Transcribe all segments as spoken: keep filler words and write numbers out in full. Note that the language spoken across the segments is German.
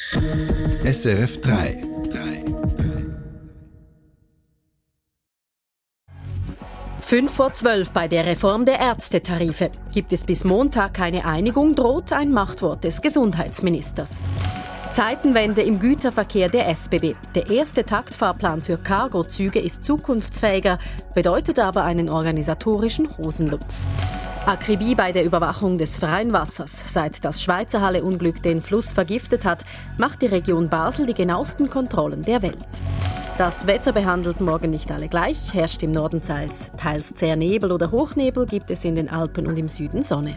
S R F drei. Fünf vor zwölf bei der Reform der Ärztetarife. Gibt es bis Montag keine Einigung, droht ein Machtwort des Gesundheitsministers. Zeitenwende im Güterverkehr der S B B. Der erste Taktfahrplan für Cargozüge ist zukunftsfähiger, bedeutet aber einen organisatorischen Hosenlupf. Akribie bei der Überwachung des freien Wassers. Seit das Schweizer Halle-Unglück den Fluss vergiftet hat, macht die Region Basel die genauesten Kontrollen der Welt. Das Wetter behandelt morgen nicht alle gleich. Herrscht im Norden teils, teils zäher Nebel oder Hochnebel, gibt es in den Alpen und im Süden Sonne.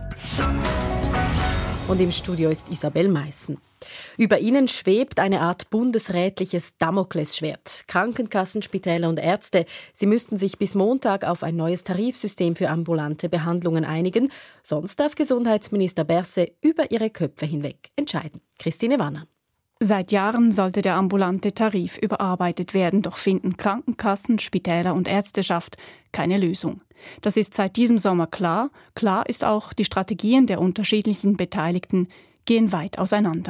Und im Studio ist Isabel Meissen. Über ihnen schwebt eine Art bundesrätliches Damoklesschwert. Krankenkassen, Spitäler und Ärzte, sie müssten sich bis Montag auf ein neues Tarifsystem für ambulante Behandlungen einigen. Sonst darf Gesundheitsminister Berset über ihre Köpfe hinweg entscheiden. Christine Wanner. Seit Jahren sollte der ambulante Tarif überarbeitet werden, doch finden Krankenkassen, Spitäler und Ärzteschaft keine Lösung. Das ist seit diesem Sommer klar. Klar ist auch, die Strategien der unterschiedlichen Beteiligten gehen weit auseinander.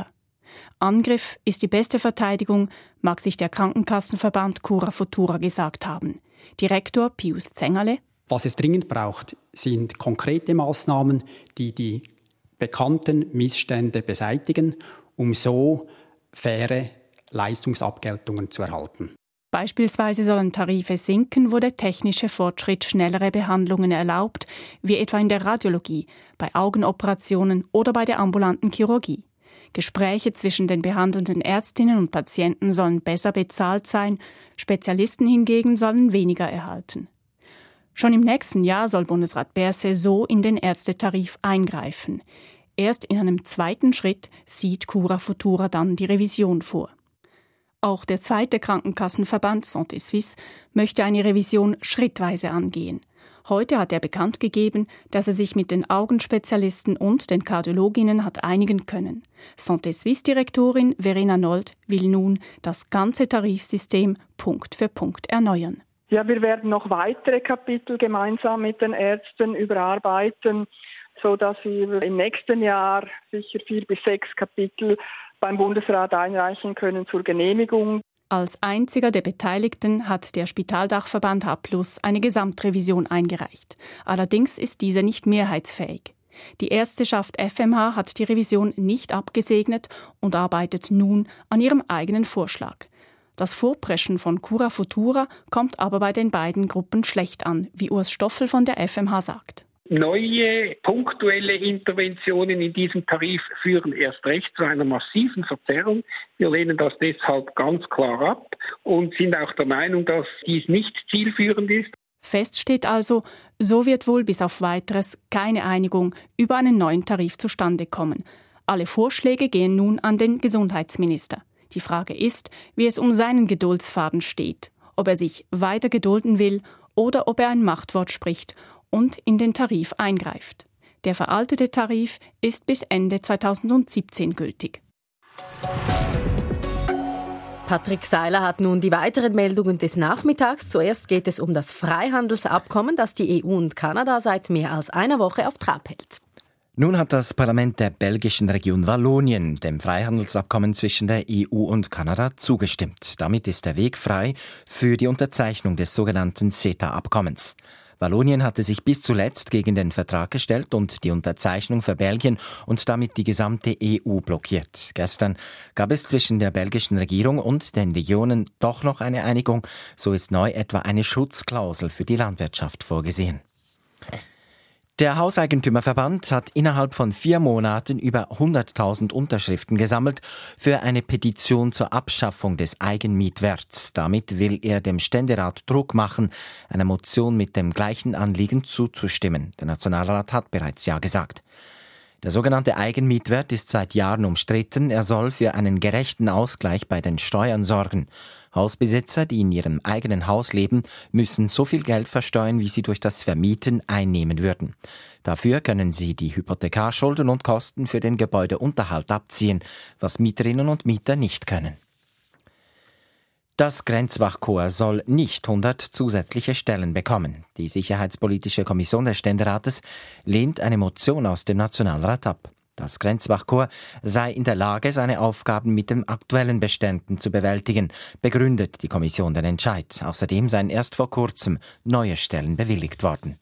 Angriff ist die beste Verteidigung, mag sich der Krankenkassenverband Cura Futura gesagt haben. Direktor Pius Zengerle. Was es dringend braucht, sind konkrete Maßnahmen, die die bekannten Missstände beseitigen, um so faire Leistungsabgeltungen zu erhalten. Beispielsweise sollen Tarife sinken, wo der technische Fortschritt schnellere Behandlungen erlaubt, wie etwa in der Radiologie, bei Augenoperationen oder bei der ambulanten Chirurgie. Gespräche zwischen den behandelnden Ärztinnen und Patienten sollen besser bezahlt sein, Spezialisten hingegen sollen weniger erhalten. Schon im nächsten Jahr soll Bundesrat Berset so in den Ärztetarif eingreifen. Erst in einem zweiten Schritt sieht Cura Futura dann die Revision vor. Auch der zweite Krankenkassenverband Santé Suisse möchte eine Revision schrittweise angehen. Heute hat er bekannt gegeben, dass er sich mit den Augenspezialisten und den Kardiologinnen hat einigen können. Santé Suisse-Direktorin Verena Nold will nun das ganze Tarifsystem Punkt für Punkt erneuern. Ja, wir werden noch weitere Kapitel gemeinsam mit den Ärzten überarbeiten, so dass wir im nächsten Jahr sicher vier bis sechs Kapitel beim Bundesrat einreichen können zur Genehmigung. Als einziger der Beteiligten hat der Spitaldachverband H plus eine Gesamtrevision eingereicht. Allerdings ist diese nicht mehrheitsfähig. Die Ärzteschaft F M H hat die Revision nicht abgesegnet und arbeitet nun an ihrem eigenen Vorschlag. Das Vorpreschen von Cura Futura kommt aber bei den beiden Gruppen schlecht an, wie Urs Stoffel von der F M H sagt. Neue punktuelle Interventionen in diesem Tarif führen erst recht zu einer massiven Verzerrung. Wir lehnen das deshalb ganz klar ab und sind auch der Meinung, dass dies nicht zielführend ist. Fest steht also, so wird wohl bis auf Weiteres keine Einigung über einen neuen Tarif zustande kommen. Alle Vorschläge gehen nun an den Gesundheitsminister. Die Frage ist, wie es um seinen Geduldsfaden steht, ob er sich weiter gedulden will oder ob er ein Machtwort spricht und in den Tarif eingreift. Der veraltete Tarif ist bis Ende zweitausendsiebzehn gültig. Patrick Seiler hat nun die weiteren Meldungen des Nachmittags. Zuerst geht es um das Freihandelsabkommen, das die E U und Kanada seit mehr als einer Woche auf Trab hält. Nun hat das Parlament der belgischen Region Wallonien dem Freihandelsabkommen zwischen der E U und Kanada zugestimmt. Damit ist der Weg frei für die Unterzeichnung des sogenannten CETA-Abkommens. Wallonien hatte sich bis zuletzt gegen den Vertrag gestellt und die Unterzeichnung für Belgien und damit die gesamte E U blockiert. Gestern gab es zwischen der belgischen Regierung und den Regionen doch noch eine Einigung. So ist neu etwa eine Schutzklausel für die Landwirtschaft vorgesehen. Der Hauseigentümerverband hat innerhalb von vier Monaten über hunderttausend Unterschriften gesammelt für eine Petition zur Abschaffung des Eigenmietwerts. Damit will er dem Ständerat Druck machen, einer Motion mit dem gleichen Anliegen zuzustimmen. Der Nationalrat hat bereits Ja gesagt. Der sogenannte Eigenmietwert ist seit Jahren umstritten. Er soll für einen gerechten Ausgleich bei den Steuern sorgen. Hausbesitzer, die in ihrem eigenen Haus leben, müssen so viel Geld versteuern, wie sie durch das Vermieten einnehmen würden. Dafür können sie die Hypothekarschulden und Kosten für den Gebäudeunterhalt abziehen, was Mieterinnen und Mieter nicht können. Das Grenzwachkorps soll nicht hundert zusätzliche Stellen bekommen. Die Sicherheitspolitische Kommission des Ständerates lehnt eine Motion aus dem Nationalrat ab. Das Grenzwachkorps sei in der Lage, seine Aufgaben mit den aktuellen Beständen zu bewältigen, begründet die Kommission den Entscheid. Außerdem seien erst vor kurzem neue Stellen bewilligt worden.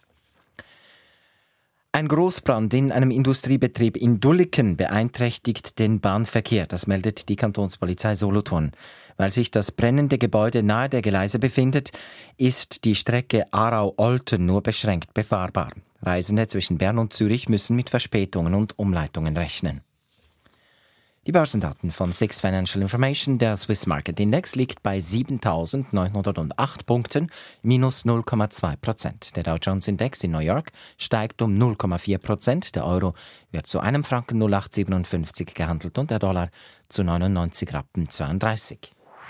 Ein Großbrand in einem Industriebetrieb in Dulliken beeinträchtigt den Bahnverkehr, das meldet die Kantonspolizei Solothurn. Weil sich das brennende Gebäude nahe der Gleise befindet, ist die Strecke Aarau-Olten nur beschränkt befahrbar. Reisende zwischen Bern und Zürich müssen mit Verspätungen und Umleitungen rechnen. Die Börsendaten von Six Financial Information. Der Swiss Market Index liegt bei siebentausendneunhundertacht Punkten, minus null Komma zwei Prozent. Der Dow Jones Index in New York steigt um null Komma vier Prozent. Der Euro wird zu einem Franken null Komma acht siebenundfünfzig gehandelt und der Dollar zu neunundneunzig Rappen zweiunddreißig.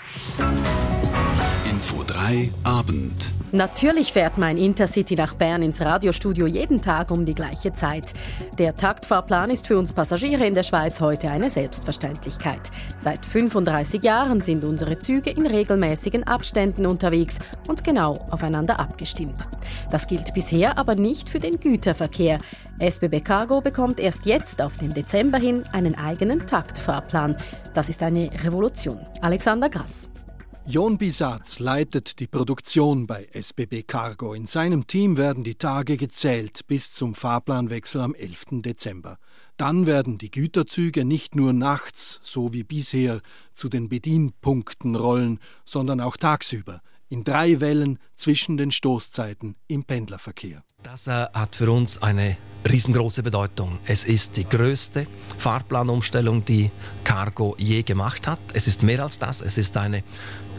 Info drei Abend. Natürlich fährt mein Intercity nach Bern ins Radiostudio jeden Tag um die gleiche Zeit. Der Taktfahrplan ist für uns Passagiere in der Schweiz heute eine Selbstverständlichkeit. Seit fünfunddreißig Jahren sind unsere Züge in regelmäßigen Abständen unterwegs und genau aufeinander abgestimmt. Das gilt bisher aber nicht für den Güterverkehr. S B B Cargo bekommt erst jetzt auf den Dezember hin einen eigenen Taktfahrplan. Das ist eine Revolution. Alexander Grass. Jon Bisatz leitet die Produktion bei S B B Cargo. In seinem Team werden die Tage gezählt bis zum Fahrplanwechsel am elften Dezember. Dann werden die Güterzüge nicht nur nachts, so wie bisher, zu den Bedienpunkten rollen, sondern auch tagsüber, in drei Wellen zwischen den Stoßzeiten im Pendlerverkehr. Das äh, hat für uns eine riesengroße Bedeutung. Es ist die größte Fahrplanumstellung, die Cargo je gemacht hat. Es ist mehr als das, es ist eine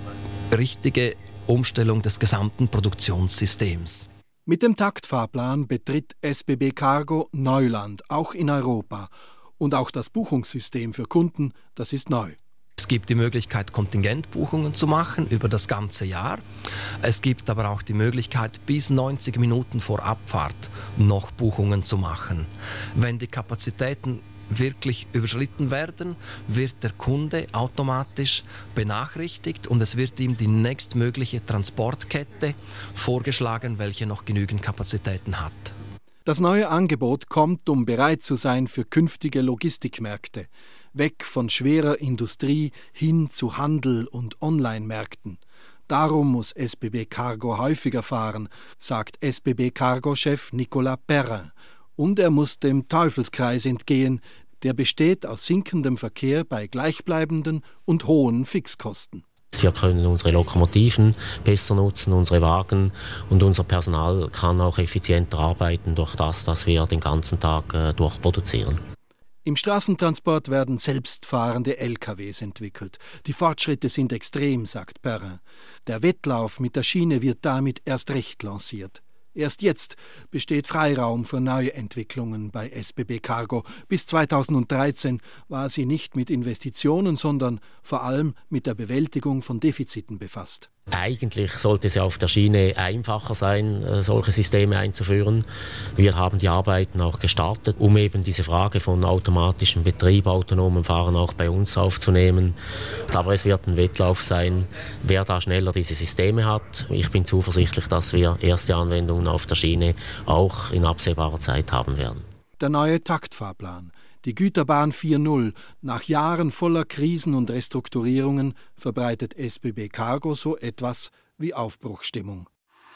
richtige Umstellung des gesamten Produktionssystems. Mit dem Taktfahrplan betritt S B B Cargo Neuland, auch in Europa. Und auch das Buchungssystem für Kunden, das ist neu. Es gibt die Möglichkeit, Kontingentbuchungen zu machen über das ganze Jahr. Es gibt aber auch die Möglichkeit, bis neunzig Minuten vor Abfahrt noch Buchungen zu machen. Wenn die Kapazitäten wirklich überschritten werden, wird der Kunde automatisch benachrichtigt und es wird ihm die nächstmögliche Transportkette vorgeschlagen, welche noch genügend Kapazitäten hat. Das neue Angebot kommt, um bereit zu sein für künftige Logistikmärkte. Weg von schwerer Industrie hin zu Handel und Online-Märkten. Darum muss S B B Cargo häufiger fahren, sagt S B B Cargo-Chef Nicolas Perrin. Und er muss dem Teufelskreis entgehen, der besteht aus sinkendem Verkehr bei gleichbleibenden und hohen Fixkosten. Wir können unsere Lokomotiven besser nutzen, unsere Wagen, und unser Personal kann auch effizienter arbeiten durch das, dass wir den ganzen Tag äh, durchproduzieren. Im Straßentransport werden selbstfahrende L K Ws entwickelt. Die Fortschritte sind extrem, sagt Perrin. Der Wettlauf mit der Schiene wird damit erst recht lanciert. Erst jetzt besteht Freiraum für neue Entwicklungen bei S B B Cargo. Bis zweitausenddreizehn war sie nicht mit Investitionen, sondern vor allem mit der Bewältigung von Defiziten befasst. Eigentlich sollte es ja auf der Schiene einfacher sein, solche Systeme einzuführen. Wir haben die Arbeiten auch gestartet, um eben diese Frage von automatischem Betrieb, autonomem Fahren auch bei uns aufzunehmen. Aber es wird ein Wettlauf sein, wer da schneller diese Systeme hat. Ich bin zuversichtlich, dass wir erste Anwendungen auf der Schiene auch in absehbarer Zeit haben werden. Der neue Taktfahrplan. Die Güterbahn vier Punkt null. Nach Jahren voller Krisen und Restrukturierungen verbreitet S B B Cargo so etwas wie Aufbruchsstimmung.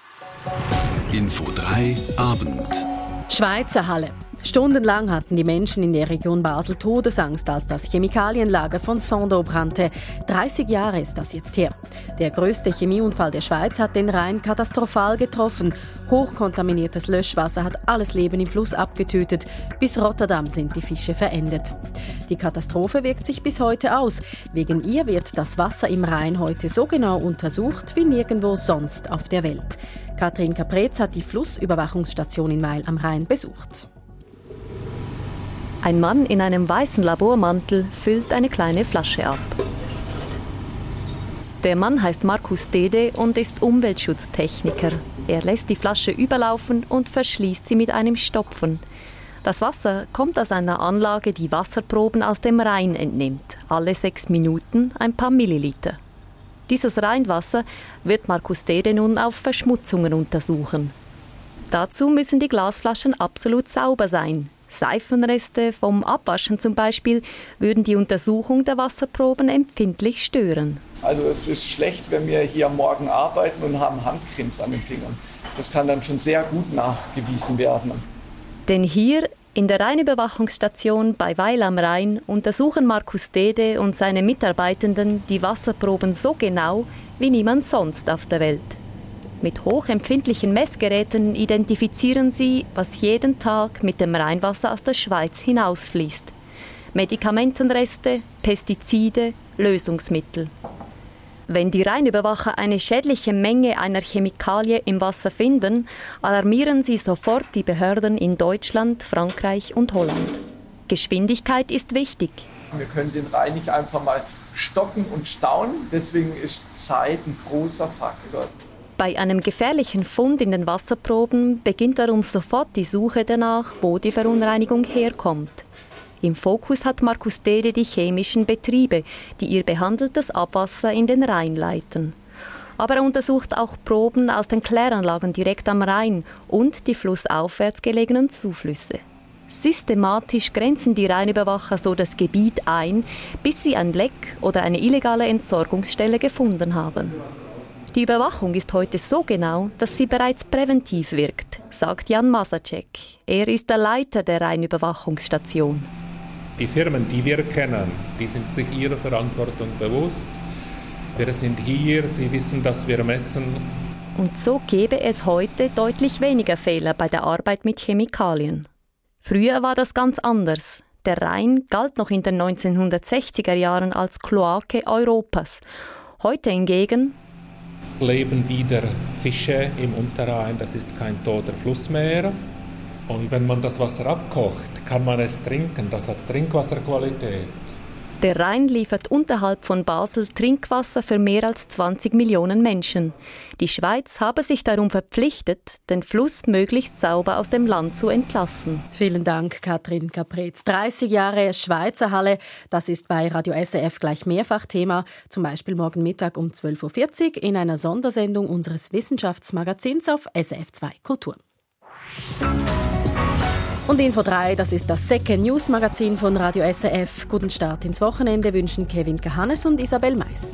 Info drei Abend. Schweizer Halle. Stundenlang hatten die Menschen in der Region Basel Todesangst, als das Chemikalienlager von Sandoz brannte. dreißig Jahre ist das jetzt her. Der größte Chemieunfall der Schweiz hat den Rhein katastrophal getroffen. Hochkontaminiertes Löschwasser hat alles Leben im Fluss abgetötet. Bis Rotterdam sind die Fische verendet. Die Katastrophe wirkt sich bis heute aus. Wegen ihr wird das Wasser im Rhein heute so genau untersucht wie nirgendwo sonst auf der Welt. Katrin Kapretz hat die Flussüberwachungsstation in Weil am Rhein besucht. Ein Mann in einem weißen Labormantel füllt eine kleine Flasche ab. Der Mann heißt Markus Dede und ist Umweltschutztechniker. Er lässt die Flasche überlaufen und verschließt sie mit einem Stopfen. Das Wasser kommt aus einer Anlage, die Wasserproben aus dem Rhein entnimmt. Alle sechs Minuten ein paar Milliliter. Dieses Rheinwasser wird Markus Dede nun auf Verschmutzungen untersuchen. Dazu müssen die Glasflaschen absolut sauber sein. Seifenreste vom Abwaschen zum Beispiel würden die Untersuchung der Wasserproben empfindlich stören. Also es ist schlecht, wenn wir hier am Morgen arbeiten und haben Handcremes an den Fingern. Das kann dann schon sehr gut nachgewiesen werden. Denn hier in der Rheinüberwachungsstation bei Weil am Rhein untersuchen Markus Dede und seine Mitarbeitenden die Wasserproben so genau wie niemand sonst auf der Welt. Mit hochempfindlichen Messgeräten identifizieren sie, was jeden Tag mit dem Rheinwasser aus der Schweiz hinausfließt. Medikamentenreste, Pestizide, Lösungsmittel. Wenn die Rheinüberwacher eine schädliche Menge einer Chemikalie im Wasser finden, alarmieren sie sofort die Behörden in Deutschland, Frankreich und Holland. Geschwindigkeit ist wichtig. Wir können den Rhein nicht einfach mal stoppen und staunen, deswegen ist Zeit ein großer Faktor. Bei einem gefährlichen Fund in den Wasserproben beginnt darum sofort die Suche danach, wo die Verunreinigung herkommt. Im Fokus hat Markus Dede die chemischen Betriebe, die ihr behandeltes Abwasser in den Rhein leiten. Aber er untersucht auch Proben aus den Kläranlagen direkt am Rhein und die flussaufwärts gelegenen Zuflüsse. Systematisch grenzen die Rheinüberwacher so das Gebiet ein, bis sie ein Leck oder eine illegale Entsorgungsstelle gefunden haben. Die Überwachung ist heute so genau, dass sie bereits präventiv wirkt, sagt Jan Masacek. Er ist der Leiter der Rheinüberwachungsstation. Die Firmen, die wir kennen, die sind sich ihrer Verantwortung bewusst. Wir sind hier, sie wissen, dass wir messen. Und so gäbe es heute deutlich weniger Fehler bei der Arbeit mit Chemikalien. Früher war das ganz anders. Der Rhein galt noch in den neunzehnhundertsechziger Jahren als Kloake Europas. Heute hingegen leben wieder Fische im Unterrhein, das ist kein toter Fluss mehr. Und wenn man das Wasser abkocht, kann man es trinken. Das hat Trinkwasserqualität. Der Rhein liefert unterhalb von Basel Trinkwasser für mehr als zwanzig Millionen Menschen. Die Schweiz habe sich darum verpflichtet, den Fluss möglichst sauber aus dem Land zu entlassen. Vielen Dank, Katrin Kapretz. dreißig Jahre Schweizer Halle, das ist bei Radio S R F gleich mehrfach Thema. Zum Beispiel morgen Mittag um zwölf Uhr vierzig in einer Sondersendung unseres Wissenschaftsmagazins auf S R F zwei Kultur. Und Info drei, das ist das Second News Magazin von Radio S R F. Guten Start ins Wochenende wünschen Kevin Kahannes und Isabel Meissen.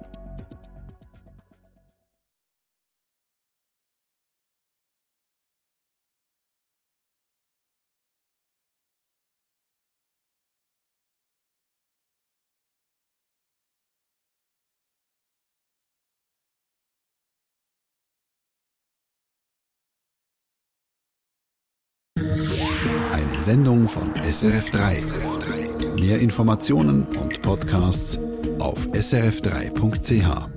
Eine Sendung von S R F drei. Mehr Informationen und Podcasts auf s r f drei punkt c h.